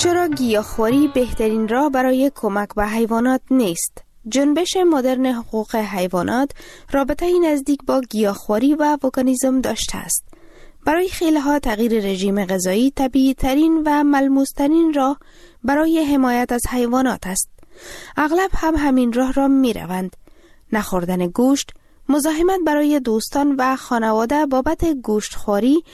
چرا گیاهخواری بهترین راه برای کمک به حیوانات نیست؟ جنبش مدرن حقوق حیوانات رابطه‌ای نزدیک با گیاهخواری و وگانیسم داشته است. برای خیلی‌ها تغییر رژیم غذایی طبیعی‌ترین و ملموس‌ترین راه برای حمایت از حیوانات است. اغلب هم همین راه را می‌روند. نخوردن گوشت، مزاحمت برای دوستان و خانواده بابت گوشتخواری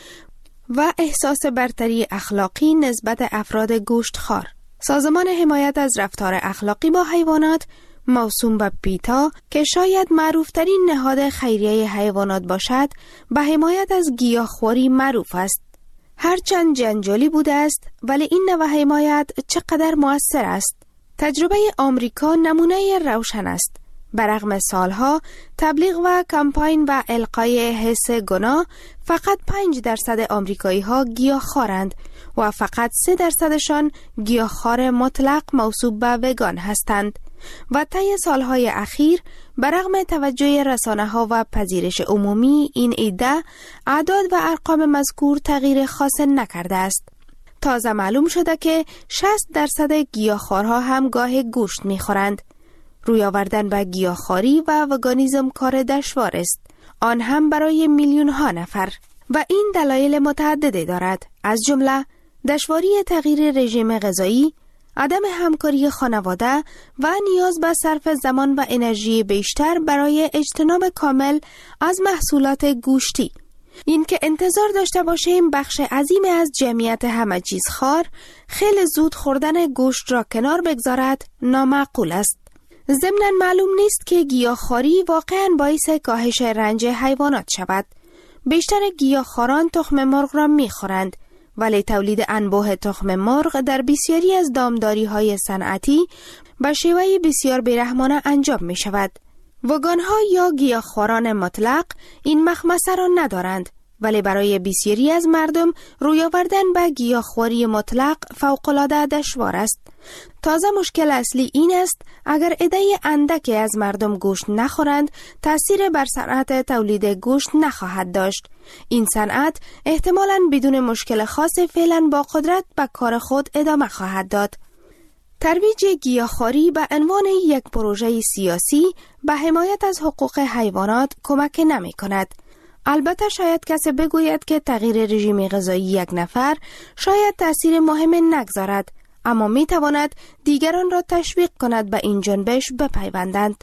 و احساس برتری اخلاقی نسبت افراد گوشتخوار. سازمان حمایت از رفتار اخلاقی با حیوانات موسوم به پیتا که شاید معروفترین نهاد خیریه حیوانات باشد، به حمایت از گیاهخواری معروف است. هرچند جنجالی بوده است، ولی این نوع حمایت چقدر مؤثر است. تجربه آمریکا نمونه روشن است. برغم سالها تبلیغ و کمپاین و القای حس گناه، فقط 5% آمریکایی ها گیاهخوارند و فقط 3% گیاهخوار مطلق موصوف به وگان هستند و طی سالهای اخیر برغم توجه رسانه‌ها و پذیرش عمومی این ایده، اعداد و ارقام مذکور تغییر خاص نکرده است. تازه معلوم شده که 60% گیاهخوارها هم گاه گوشت می‌خورند. روی آوردن به گیاهخواری و وگانیسم کار دشوار است، آن هم برای میلیون‌ها نفر، و این دلایل متعددی دارد، از جمله دشواری تغییر رژیم غذایی، عدم همکاری خانواده و نیاز به صرف زمان و انرژی بیشتر برای اجتناب کامل از محصولات گوشتی. این که انتظار داشته باشیم بخش عظیمی از جمعیت همه چیز خوار خیلی زود خوردن گوشت را کنار بگذارد نامعقول است. ضمناً معلوم نیست که گیاهخواری واقعاً باعث کاهش رنج حیوانات شود. بیشتر گیاهخواران تخم مرغ را می‌خورند، ولی تولید انبوه تخم مرغ در بسیاری از دامداری‌های صنعتی به شیوه بسیار بیرحمانه انجام می‌شود. وگان‌ها یا گیاهخواران مطلق این مخمسه را ندارند، ولی برای بسیاری از مردم روی آوردن به گیاهخواری مطلق فوق‌العاده دشوار است. تازه مشکل اصلی این است اگر عده اندکی از مردم گوشت نخورند، تأثیر بر صنعت تولید گوشت نخواهد داشت. این صنعت احتمالاً بدون مشکل خاص فعلاً با قدرت به کار خود ادامه خواهد داد. ترویج گیاهخواری به عنوان یک پروژه سیاسی به حمایت از حقوق حیوانات کمک نمی کند. البته شاید کسی بگوید که تغییر رژیم غذایی یک نفر شاید تأثیر مهم نگذارد، اما می تواند دیگران را تشویق کند به این جنبش بپیوندند.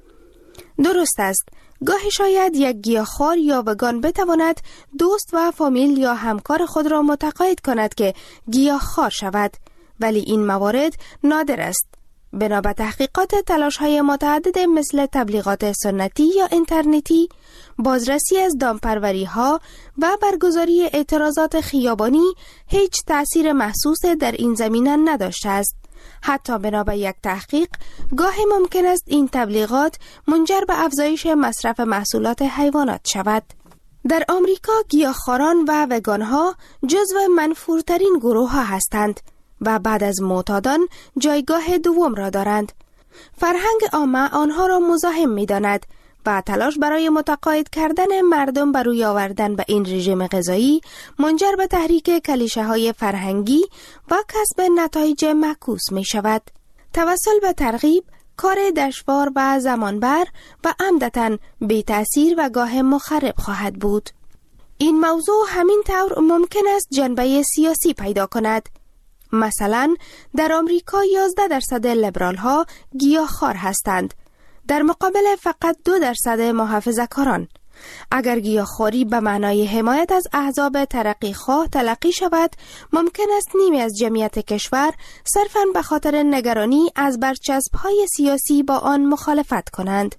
درست است، گاهی شاید یک گیاهخوار یا وگان بتواند دوست و فامیل یا همکار خود را متقاعد کند که گیاهخوار شود، ولی این موارد نادر است. بنا به تحقیقات تلاش‌های متعدد مثل تبلیغات سنتی یا اینترنتی، بازرسی از دامپروری‌ها و برگزاری اعتراضات خیابانی هیچ تأثیر محسوس در این زمینه نداشته است. حتی بنا به یک تحقیق، گاهی ممکن است این تبلیغات منجر به افزایش مصرف محصولات حیوانات شود. در آمریکا گیاهخواران و وگان‌ها جزو منفورترین گروه‌ها هستند و بعد از معتادان جایگاه دوم را دارند. فرهنگ عامه آنها را مزاحم می‌داند و تلاش برای متقاعد کردن مردم بر روی آوردن به این رژیم غذایی منجر به تحریک کلیشه‌های فرهنگی و کسب نتایج معکوس می‌شود. توسل به ترغیب کار دشوار و زمانبر و عمدتاً بی تأثیر و گاه مخرب خواهد بود. این موضوع همین طور ممکن است جنبه سیاسی پیدا کند. مثلا در آمریکا 11% لیبرال ها گیاهخوار هستند، در مقابل فقط 2% محافظه‌کاران. اگر گیاهخواری به معنای حمایت از احزاب ترقیخواه تلقی شود، ممکن است نیمی از جمعیت کشور صرفاً به خاطر نگرانی از برچسب‌های سیاسی با آن مخالفت کنند.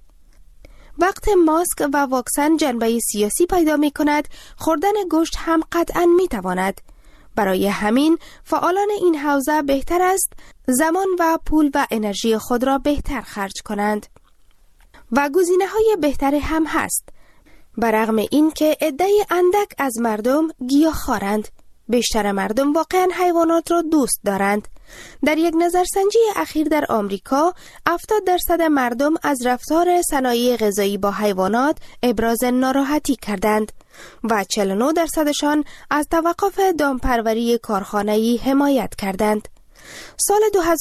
وقت ماسک و واکسن جنبه سیاسی پیدا می کند، خوردن گوشت هم قطعاً می تواند. برای همین فعالان این حوزه بهتر است زمان و پول و انرژی خود را بهتر خرج کنند و گزینه‌های بهتری هم هست. برغم این که عده اندک از مردم گیاهخوارند، بیشتر مردم واقعا حیوانات را دوست دارند. در یک نظرسنجی اخیر در آمریکا 70% مردم از رفتار صنایع غذایی با حیوانات ابراز ناراحتی کردند و 49% شان از توقف دامپروری کارخانه‌ای حمایت کردند. سال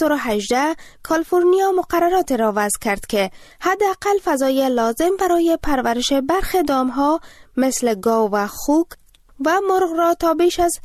2018 کالیفرنیا مقررات را وضع کرد که حداقل فضای لازم برای پرورش برخی دامها مثل گاو و خوک و مرغ را تا بیش از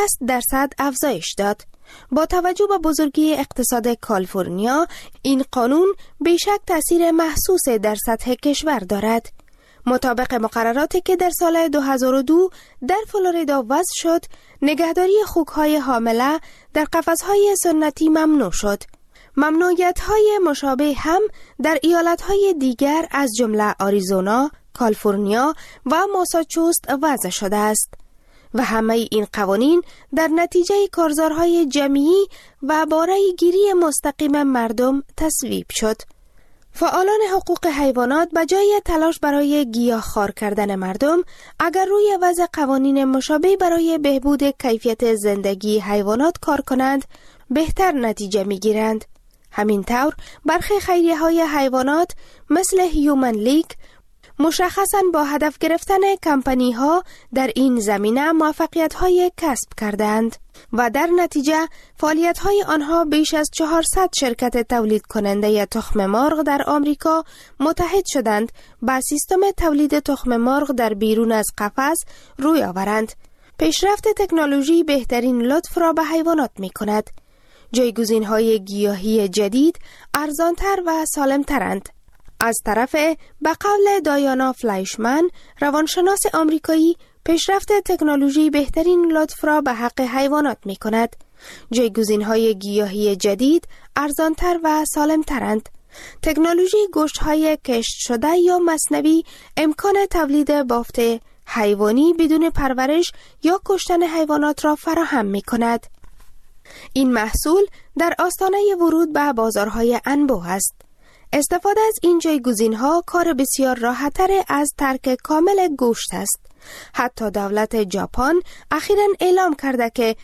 60% افزایش داد. با توجه به بزرگی اقتصاد کالیفرنیا، این قانون بیشک تأثیر محسوس در سطح کشور دارد. مطابق مقرراتی که در سال 2002 در فلوریدا وضع شد، نگهداری خوک‌های حامله در قفس‌های سنتی ممنوع شد. ممنوعیت‌های مشابه هم در ایالت‌های دیگر از جمله آریزونا، کالیفرنیا و ماساچوست وضع شده است و همه این قوانین در نتیجه کارزارهای جمعی و باره گیری مستقیم مردم تصویب شد. فعالان حقوق حیوانات به جای تلاش برای گیاهخوار کردن مردم، اگر روی وضع قوانین مشابه برای بهبود کیفیت زندگی حیوانات کار کنند، بهتر نتیجه می‌گیرند. همین طور برخی خیریه‌های حیوانات مثل هیومن لیگ مشخصاً با هدف گرفتن کمپانی‌ها در این زمینه موفقیت‌های کسب کردند و در نتیجه فعالیت‌های آنها بیش از 400 شرکت تولید کننده تخم مرغ در آمریکا متحد شدند با سیستم تولید تخم مرغ در بیرون از قفس روی آورند. پیشرفت تکنولوژی بهترین لطف را به حیوانات می‌کند. جایگزین‌های گیاهی جدید ارزان‌تر و سالم‌ترند. از طرف به قول دایانا فلایشمن، روانشناس آمریکایی، پیشرفت تکنولوژی بهترین لطف را به حق حیوانات می کند. جایگزین‌های گیاهی جدید ارزان‌تر و سالم‌ترند. تکنولوژی گوشت‌های کشت شده یا مصنوعی امکان تولید بافت حیوانی بدون پرورش یا کشتن حیوانات را فراهم می کند. این محصول در آستانه ورود به بازارهای انبوه است. استفاده از این جایگزین‌ها کار بسیار راحت‌تر از ترک کامل گوشت است. حتی دولت ژاپن اخیراً اعلام کرده که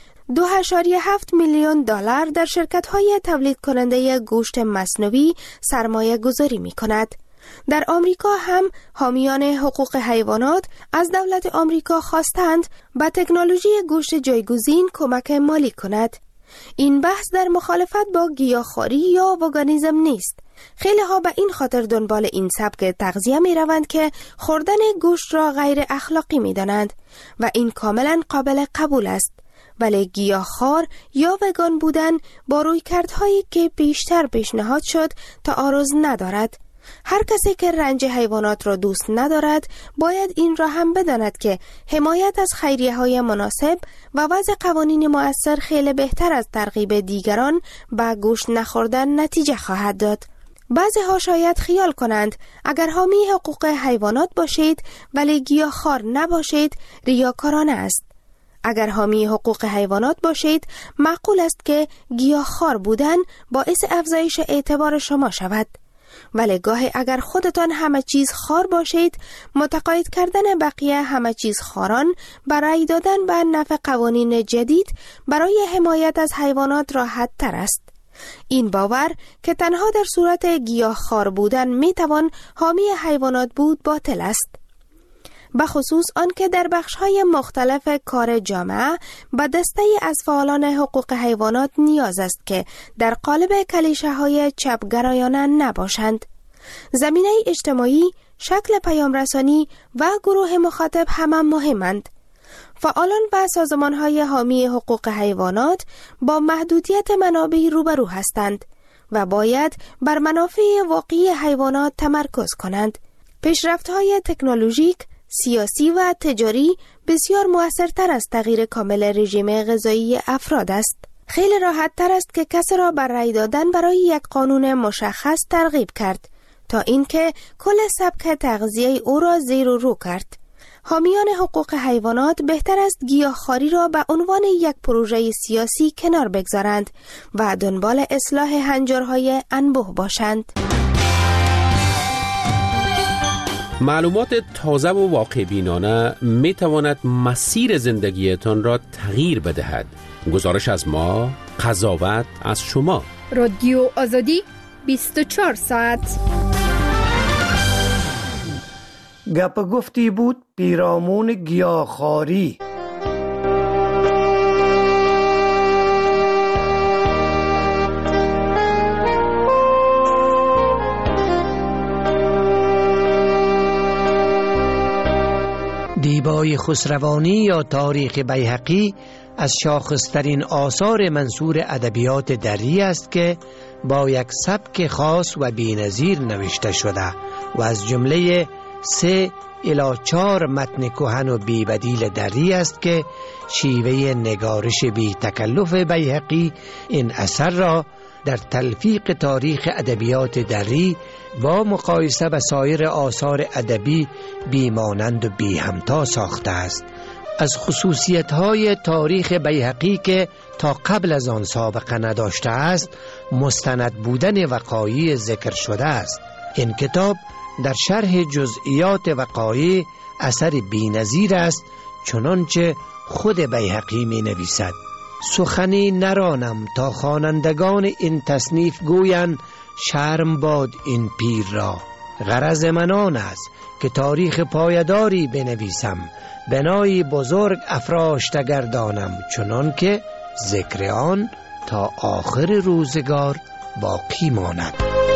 $2.7 میلیون در شرکت‌های تولید کننده گوشت مصنوعی سرمایه گذاری می‌کند. در آمریکا هم حامیان حقوق حیوانات از دولت آمریکا خواستند به تکنولوژی گوشت جایگزین کمک مالی کند. این بحث در مخالفت با گیاهخواری یا وگانیسم نیست. خیلی ها به این خاطر دنبال این سبک تغذیه می روند که خوردن گوشت را غیر اخلاقی می دانند و این کاملا قابل قبول است. ولی گیاهخوار یا وگان بودن با رویکردهایی که بیشتر پیشنهاد شد تعارض ندارد. هر کسی که رنج حیوانات را دوست ندارد باید این را هم بداند که حمایت از خیریه‌های مناسب و وضع قوانین مؤثر خیلی بهتر از ترغیب دیگران به گوشت نخوردن نتیجه خواهد داد. بعضی ها شاید خیال کنند اگر حامی حقوق حیوانات باشید ولی گیاهخوار نباشید ریاکارانه است. اگر حامی حقوق حیوانات باشید معقول است که گیاهخوار بودن باعث افزایش اعتبار شما شود. ولی گاهی اگر خودتان همه چیز خوار باشید، متقاعد کردن بقیه همه چیز خواران برای دادن به نفع قوانین جدید برای حمایت از حیوانات راحت تر است. این باور که تنها در صورت گیاهخوار بودن میتوان حامی حیوانات بود باطل است. بخصوص آن که در بخش‌های مختلف کار جامعه به دسته از فعالان حقوق حیوانات نیاز است که در قالب کلیشه‌های چپگرایانه نباشند. زمینه اجتماعی، شکل پیامرسانی و گروه مخاطب همه مهمند. فعالان و سازمان‌های حامی حقوق حیوانات با محدودیت منابع روبرو هستند و باید بر منافع واقعی حیوانات تمرکز کنند. پیشرفت‌های تکنولوژیک، سیاسی و تجاری بسیار مؤثرتر از تغییر کامل رژیم غذایی افراد است. خیلی راحت تر است که کسی را بر رأی دادن برای یک قانون مشخص ترغیب کرد تا اینکه کل سبک تغذیه او را زیر و رو کرد. حامیان حقوق حیوانات بهتر است گیاهخواری را به عنوان یک پروژه سیاسی کنار بگذارند و دنبال اصلاح هنجارهای انبوه باشند. معلومات تازه و واقع بینانه می تواند مسیر زندگیتان را تغییر بدهد. گزارش از ما، قضاوت از شما. رادیو آزادی 24 ساعت. گپ گفتی بود پیرامون گیاهخواری. خسروانی یا تاریخ بیهقی از شاخصترین آثار منثور ادبیات دری است که با یک سبک خاص و بی‌نظیر نوشته شده و از جمله 3 الی 4 متن کهن و بی بدیل دری است که شیوه نگارش بی تکلف بیهقی این اثر را در تلفیق تاریخ ادبیات دری با مقایسه به سایر آثار ادبی بیمانند و بی همتا ساخته است. از خصوصیت‌های تاریخ بیهقی که تا قبل از آن سابقه نداشته است مستند بودن وقایع ذکر شده است. این کتاب در شرح جزئیات وقایع اثر بی‌نظیر است، چنانچه خود بیهقی می نویسد: سخنی نرانم تا خوانندگان این تصنیف گویند شرم باد این پیر را. غرض من آن است که تاریخ پایداری بنویسم، بنایی بزرگ افراشته گردانم، چنان که ذکر آن تا آخر روزگار باقی ماند.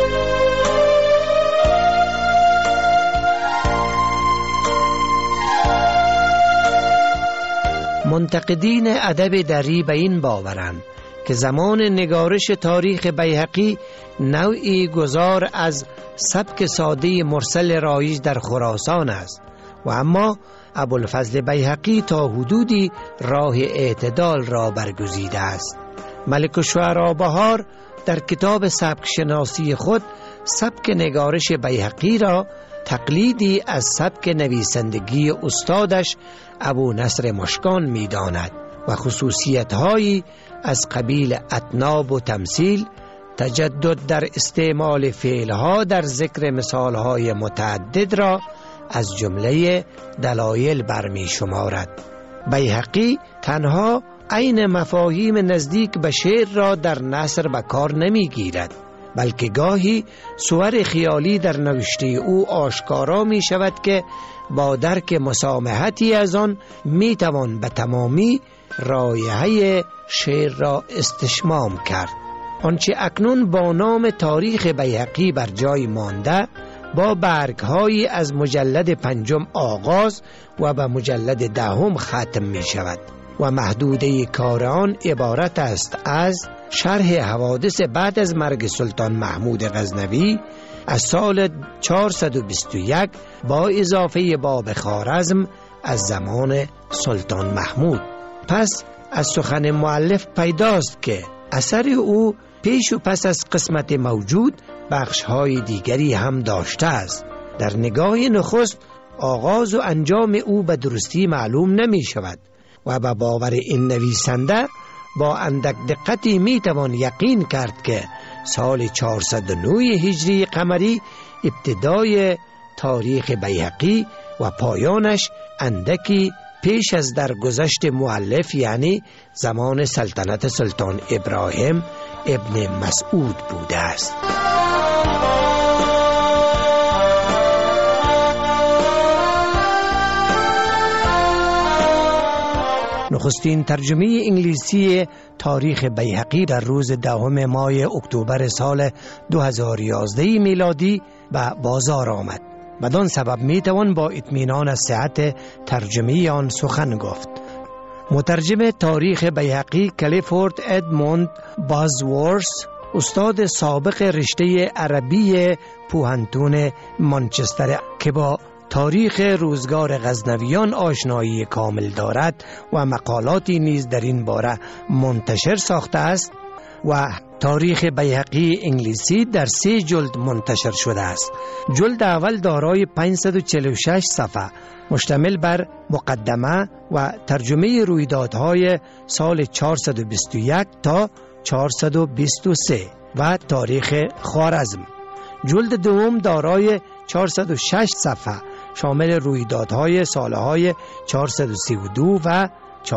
منتقدین ادب دری به این باورند که زمان نگارش تاریخ بیهقی نوعی گذار از سبک ساده مرسل رایج در خراسان است و اما ابوالفضل بیهقی تا حدودی راه اعتدال را برگزیده است. ملک الشعراء بهار در کتاب سبک شناسی خود سبک نگارش بیهقی را تقلیدی از سبک نویسندگی استادش ابو نصر مشکان می داند و خصوصیت‌هایی از قبیل اطناب و تمثیل، تجدد در استعمال فعلها در ذکر مثالهای متعدد را از جمله دلایل برمی شمارد. بیهقی تنها عین مفاهیم نزدیک به شعر را در نثر به کار نمی گیرد، بلکه گاهی صور خیالی در نوشته او آشکارا می شود که با درک مسامحتی از آن می توان به تمامی رایحه شعر را استشمام کرد. آنچه اکنون با نام تاریخ بیهقی بر جای مانده با برگ‌هایی از مجلد 5 آغاز و به مجلد 10 ختم می شود و محدوده کار آن عبارت است از شرح حوادث بعد از مرگ سلطان محمود غزنوی از سال 421 با اضافه باب خوارزم از زمان سلطان محمود. پس از سخن مؤلف پیداست که اثر او پیش و پس از قسمت موجود بخش‌های دیگری هم داشته است. در نگاه نخست آغاز و انجام او به درستی معلوم نمی شود و به باور این نویسنده با اندک دقتی می توان یقین کرد که سال 409 هجری قمری ابتدای تاریخ بیهقی و پایانش اندکی پیش از درگذشت مؤلف، یعنی زمان سلطنت سلطان ابراهیم ابن مسعود بوده است. نخستین ترجمه انگلیسی تاریخ بیهقی در روز 10 ماه اکتبر سال 2011 میلادی به بازار آمد. بدان سبب میتوان با اطمینان از صحت ترجمه آن سخن گفت. مترجم تاریخ بیهقی کلیفورد ادموند بازورث، استاد سابق رشته عربی پوهنتون مانچستر که با تاریخ روزگار غزنویان آشنایی کامل دارد و مقالاتی نیز در این باره منتشر ساخته است و تاریخ بیهقی انگلیسی در 3 جلد منتشر شده است. جلد اول دارای 546 صفحه مشتمل بر مقدمه و ترجمه رویدادهای سال 421 تا 423 و تاریخ خوارزم. جلد دوم دارای 406 صفحه شامل رویدادهای سالهای 432 و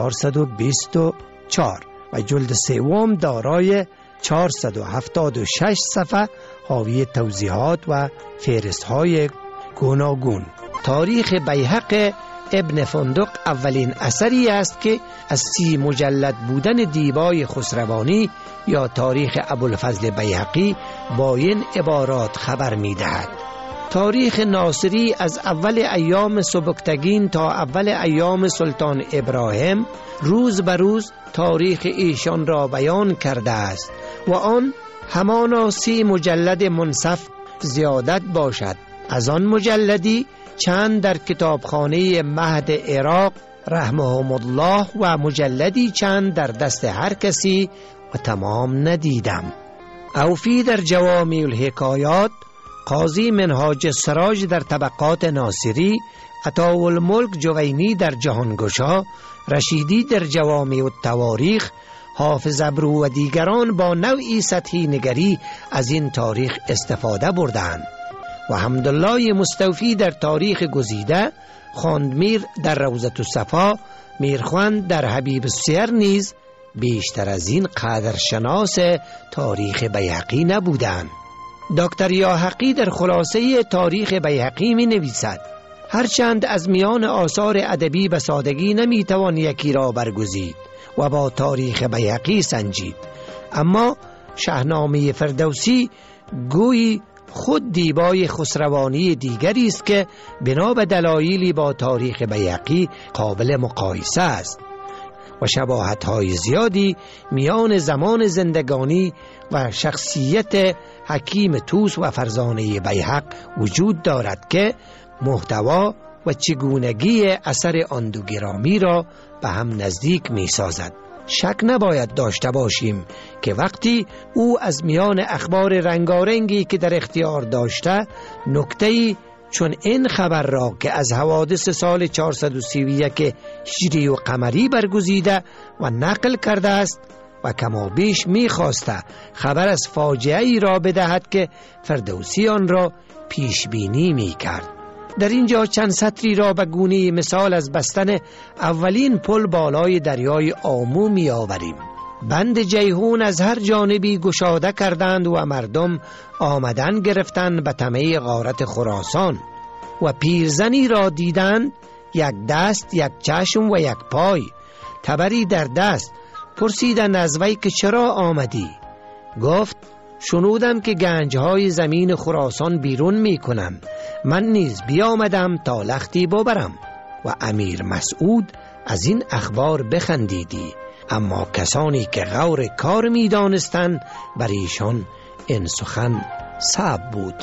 424 و جلد سوم دارای 476 صفحه حاوی توضیحات و فهرست‌های گوناگون. تاریخ بیهق ابن فندق اولین اثری است که از 30 مجلد بودن دیبای خسروانی یا تاریخ ابوالفضل بیهقی با این عبارات خبر می دهد: تاریخ ناصری از اول ایام سبکتگین تا اول ایام سلطان ابراهیم روز به روز تاریخ ایشان را بیان کرده است و آن همانا 30 مجلد منصف زیادت باشد. از آن مجلدی چند در کتابخانه مهد عراق رحمهم الله و مجلدی چند در دست هر کسی و تمام ندیدم. اوفی در جوامع الحکایات، قاضی منهاج السراج در طبقات ناصری، عطاءالملک جوینی در جهانگشا، رشیدی در جوامع التواریخ، حافظ ابرو و دیگران با نوعی سطحی نگری از این تاریخ استفاده بردند و حمدالله مستوفی در تاریخ گزیده، خواندمیر در روضة الصفا، میرخوند در حبیب السیر نیز بیشتر از این قدرشناس تاریخ بیهقی نبودند. دکتر یاحقی در خلاصه تاریخ بیهقی می نویسد: هرچند از میان آثار ادبی به سادگی نمی توان یکی را برگزید و با تاریخ بیهقی سنجید، اما شاهنامه فردوسی گویی خود دیبای خسروانی دیگری است که بنا به دلایلی با تاریخ بیهقی قابل مقایسه است و شباهت‌های زیادی میان زمان زندگانی و شخصیت حکیم طوس و فرزانه بیهق وجود دارد که محتوا و چگونگی اثر آن دو گرامی را به هم نزدیک می سازد. شک نباید داشته باشیم که وقتی او از میان اخبار رنگارنگی که در اختیار داشته نکته‌ای چون این خبر را که از حوادث سال 431 هجری و قمری برگزیده و نقل کرده است و کما بیش می‌خواسته خبر از فاجعه‌ای را بدهد که فردوسی آن را پیش بینی می‌کرد. در اینجا چند سطری را به گونه مثال از بستن اولین پل بالای دریای آمو می آوریم. بند جیهون از هر جانبی گشاده کردند و مردم آمدن گرفتند به طمع غارت خراسان و پیرزنی را دیدند، یک دست، یک چشم و یک پای، تبری در دست. پرسیدند از وی که چرا آمدی؟ گفت شنودم که گنجهای زمین خراسان بیرون می کنند، من نیز بیامدم تا لختی ببرم. و امیر مسعود از این اخبار بخندیدی، اما کسانی که غور کار می دانستند بر ایشان این سخن صعب بود.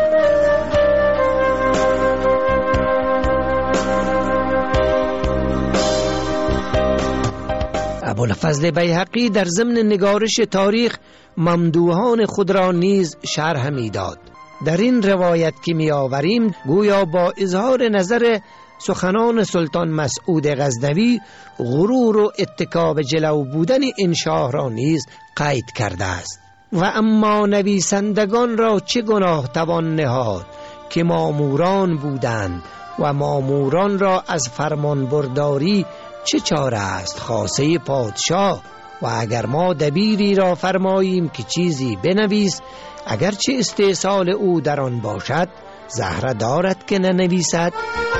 ابوالفضل بیهقی در ضمن نگارش تاریخ ممدوحان خود را نیز شرح می داد. در این روایت که می آوریم گویا با اظهار نظر سخنان سلطان مسعود غزنوی غرور و اتکا به جلو بودن این شاه را نیز قید کرده است. و اما نویسندگان را چه گناه توان نهاد که ماموران بودند و ماموران را از فرمان برداری چه چاره است خاصه پادشاه. و اگر ما دبیری را فرماییم که چیزی بنویس، اگرچه استحصال او در آن باشد زهره دارد که ننویسد.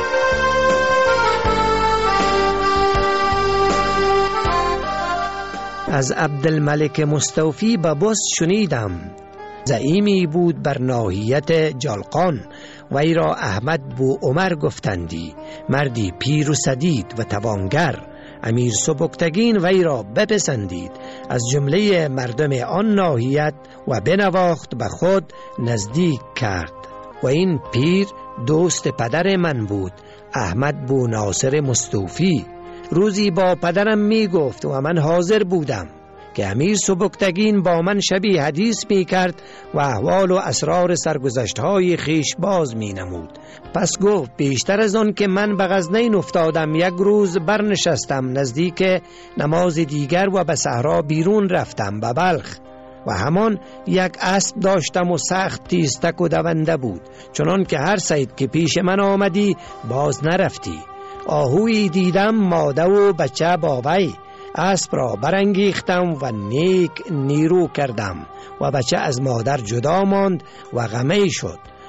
از عبدالملک مستوفی به بست شنیدم. زعیمی بود بر ناحیت جلقان، وی را احمد بو عمر گفتندی، مردی پیر و سدید و توانگر. امیر سبکتگین وی را بپسندید از جمله مردم آن ناحیت و بنواخت به خود نزدیک کرد. و این پیر دوست پدر من بود، احمد بو ناصر مستوفی. روزی با پدرم می گفت و من حاضر بودم که امیر سبکتگین با من شبی حدیث می کرد و احوال و اسرار سرگذشت‌های خیش باز می نمود. پس گفت بیشتر از آن که من به غزنین افتادم، یک روز برنشستم نزدیک نماز دیگر و به صحرا بیرون رفتم به بلخ و همان یک اسب داشتم و سخت تیزتک و دونده بود، چنان که هر صید که پیش من آمدی باز نرفتی. آهویی دیدم ماده و بچه با وی، اسب را برانگیختم و نیک نیرو کردم و بچه از مادر جدا ماند و غمی شد.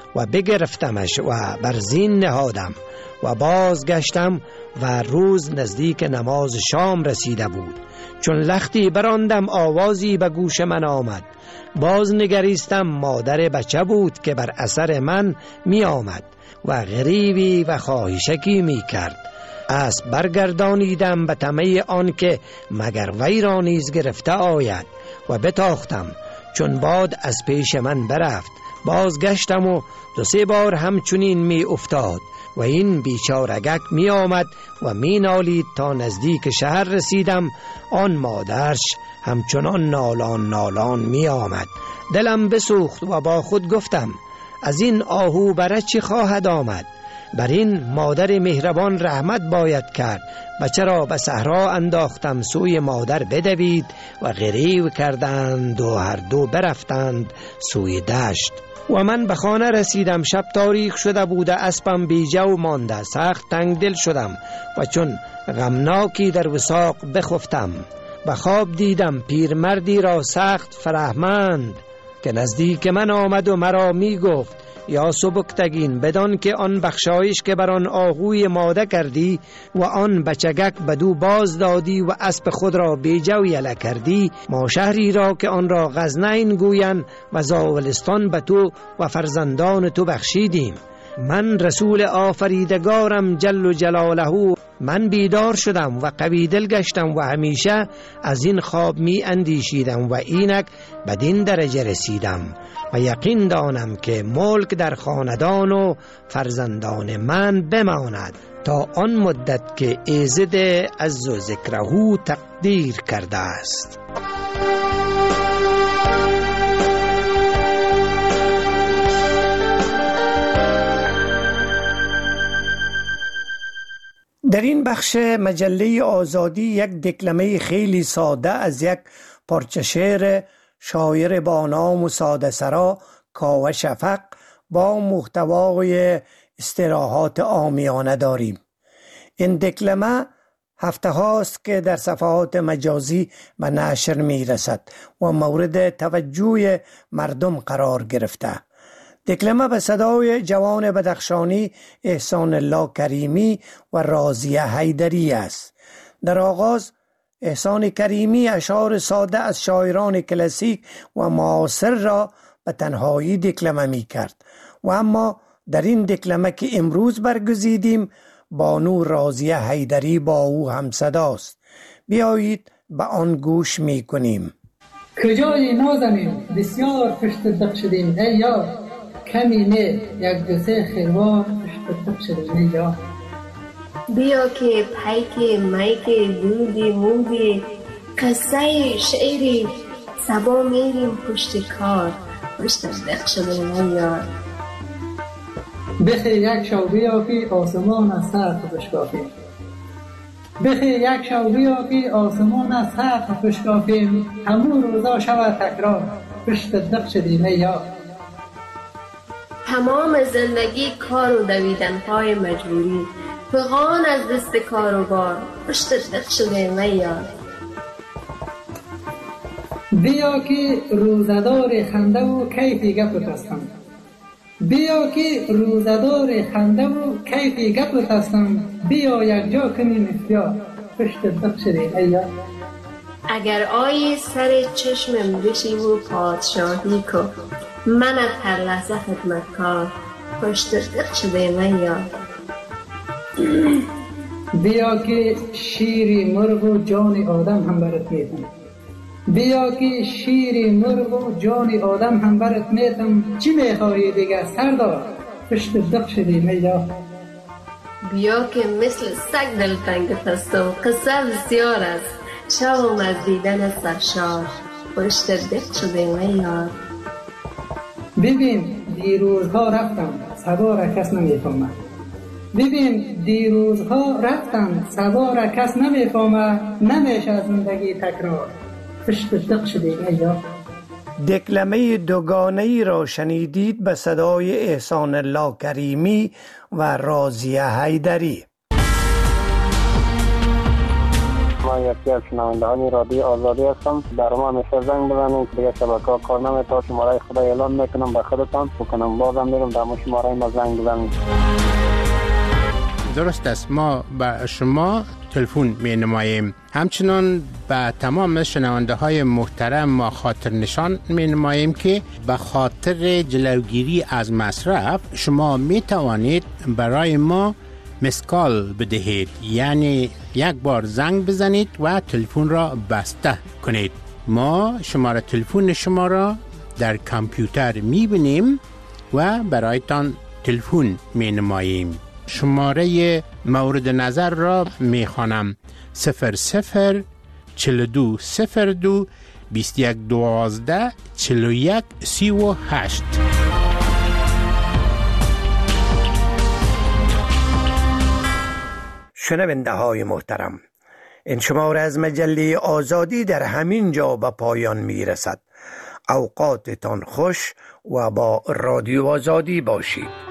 و بگرفتمش و بر زین نهادم و بازگشتم و روز نزدیک نماز شام رسیده بود. چون لختی براندم آوازی به گوش من آمد. باز نگریستم، مادر بچه بود که بر اثر من می آمد و غریبی و خواهشکی می کرد. اسب برگردانیدم به طمع آن که مگر وی را نیز گرفته آید و بتاختم. چون باد از پیش من برفت، بازگشتم و 2-3 بار همچنین می افتاد و این بیچارگک می آمد و می نالید تا نزدیک شهر رسیدم. آن مادرش همچنان نالان می آمد. دلم بسوخت و با خود گفتم از این آهو برای چی خواهد آمد؟ بر این مادر مهربان رحمت باید کرد. بچه را به صحرا انداختم، سوی مادر بدوید و غریو کردند و هر دو برفتند سوی دشت. و من به خانه رسیدم. شب تاریک شده بوده، اسبم بیجو مانده. سخت تنگ دل شدم و چون غمناکی در وثاق بخفتم. به خواب دیدم پیرمردی را سخت فرهمند که نزدیک من آمد و مرا می گفت یا سبکتگین، بدان که آن بخشایش که بر آن آهوی ماده کردی و آن بچگک بدو باز دادی و اسب خود را بیجو یله کردی، ما شهری را که آن را غزنین گویند و زاولستان به تو و فرزندان تو بخشیدیم. من رسول آفریدگارم جل جلاله. من بیدار شدم و قوی دل گشتم و همیشه از این خواب می اندیشیدم و اینک بدین درجه رسیدم و یقین دانم که ملک در خاندان و فرزندان من بماند تا آن مدت که ایزد عز و ذکره تقدیر کرده است. در این بخش مجله آزادی یک دکلمه خیلی ساده از یک پارچه شعر شاعر با نام ساده سرا کاوه شفق با محتوای استراحات عامیانه داریم. این دکلمه هفته هاست که در صفحات مجازی به نشر می رسد و مورد توجه مردم قرار گرفته. دکلمه به صدای جوان بدخشانی احسان الله کریمی و راضیه حیدری است. در آغاز احسان کریمی اشعار ساده از شاعران کلاسیک و معاصر را به تنهایی دکلمه می کرد و اما در این دکلمه که امروز برگزیدیم بانو راضیه حیدری با او هم صداست. بیایید به آن گوش می کنیم. کجای نازنین بسیار پشت دق شدیم ای یار، کمی نه 1-2-3 خیروار پشت دق شدیم ای یار. بیا که پیک میک دودی مودی قصه شعری سبا میریم پشت کار پشت دق شدیم ای یار. بخی یک شو بیا که آسمان از سقف بشکافیم، بخی یک شو بیا که آسمان از سقف بشکافیم، همون روزا شود تکرار پشت دق شدیم ای یار. تمام زندگی کار و دویدن پای مجبوری، فغان از دست کار و بار پشت دق شدیم ای یار. بیا که روزدار خنده و کیفی گپ هستم، بیا که روزدار خنده و کیفی گپ هستم، بیا یک جا کنیم اختیار پشت دق شدیم ای یار. اگر آیی سر چشمم بشی و پادشاهی کن، من از هر لحظه خدمتکار پشت دق شدیم ای یار. بیا که شیری مرغ و جان آدم هم برات میتم، بیا که شیری مرغ و جان آدم هم برات میتم، چی میخواهی دیگه سردار پشت دق شدیم ای یار. بیا که مثل سگ دلتنگت هستم، قصه بسیار است شوم از دیدن سرشار پشت دق شدیم ای یار. ببین دیروزها رفتم سبا را کس نمیفهمه، ببین دیروزها رفتم سبا را کس نمیفهمه، نمیشه از زندگی تکرار پشت دق شدیم ای یار. دکلمه دوگانه‌ای را شنیدید به صدای احسان الله کریمی و راضیه حیدری. ما یکی از شنوندگان رادیو آزادی هستم. در ما همیشه زنگ بزنید، دیگه شبکه‌ها کار نمی‌کنه. شماره خدا اعلام میکنم به خودتان بکنم، بازم میرم در شماره ما زنگ بزنید. درست است، ما به شما تلفن می نماییم. همچنان به تمام شنونده های محترم ما خاطر نشان می نماییم که به خاطر جلوگیری از مصرف شما می توانید برای ما مسکال بدهید، یعنی یک بار زنگ بزنید و تلفن را بسته کنید. ما شماره تلفن شما را در کامپیوتر می بینیم و برایتان تلفن می نماییم. شماره مورد نظر را می خوانم: 00 42 02 21 12 41 38. شنونده های محترم، این شماره از مجله آزادی در همین جا به پایان می رسد. اوقاتتان خوش و با رادیو آزادی باشید.